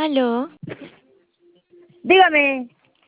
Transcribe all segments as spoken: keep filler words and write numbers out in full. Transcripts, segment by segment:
Aló. Dígame.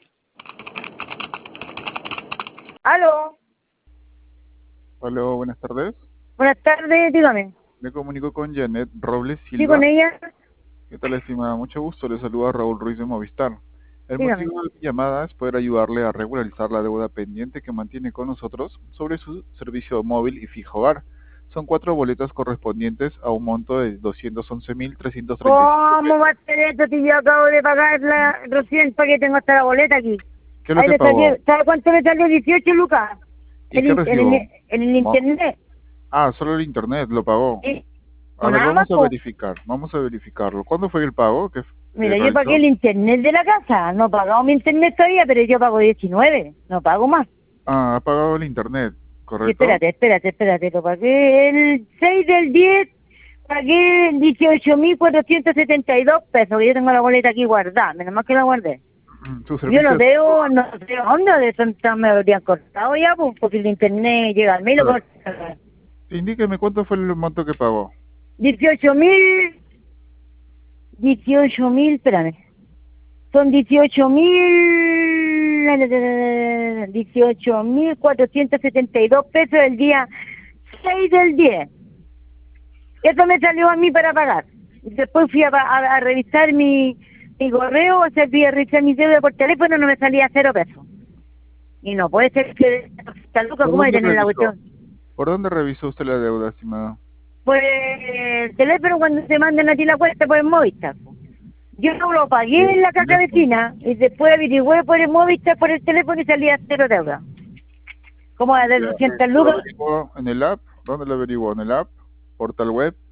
Aló. Hola, buenas tardes. Buenas tardes, dígame. Me comunico con Janet Robles ¿Sí con Silva. ella? ¿Qué tal, estimada? Mucho gusto. Le saluda Raúl Ruiz de Movistar. El Dígame. motivo de mi llamada es poder ayudarle a regularizar la deuda pendiente que mantiene con nosotros sobre su servicio móvil y fijo hogar. Son cuatro boletas correspondientes a un monto de doscientos once mil trescientos treinta y cinco ¿Cómo va pesos. a ser esto si yo acabo de pagarla recién para que tengo hasta la boleta aquí? ¿Qué es lo Ahí que le salió, pagó? ¿sabe cuánto me salió? dieciocho lucas. ¿Y En, qué in- en, recibo? el- en el Mo- internet. Ah, solo el internet lo pagó. ¿Sí? A Con ver, nada más, vamos a po. verificar. Vamos a verificarlo. ¿Cuándo fue el pago que eh, Mira, yo pagué realizó? el internet de la casa. No he pagado mi internet todavía, pero yo pago diecinueve. No pago más. Ah, ha pagado el internet, Sí, ¿correcto? espérate, espérate, espérate, lo pagué el seis del diez, pagué dieciocho mil cuatrocientos setenta y dos pesos, que yo tengo la boleta aquí guardada, menos mal que la guardé. Sus Yo no servicios. veo, no sé dónde, de Santa me lo habrían cortado ya, pues, porque el internet llega al mail, lo A ver, cortan. indíqueme cuánto fue el monto que pagó. dieciocho mil, dieciocho mil, espérame, son dieciocho mil, dieciocho mil cuatrocientos setenta y dos pesos el día seis del diez. Eso me salió a mí para pagar. Después fui a, pa- a- a revisar mi, mi correo, o sea, fui a revisar mi deuda por teléfono, no me salía cero pesos. Y no puede ser que está loca, ¿Por ¿cómo de dónde tener la revisó? cuestión? ¿Por dónde revisó usted la deuda, estimado? Pues el teléfono cuando te mandan a ti la cuenta por el Movistar. Po. Yo no lo pagué en El la casa teléfono. vecina y después averigüé por el Movistar por el teléfono y salía cero deuda. Como de Ya, eh, doscientas ¿lo lucas. averiguó en el app? ¿Dónde lo averiguó? ¿En el app? ¿Portal web?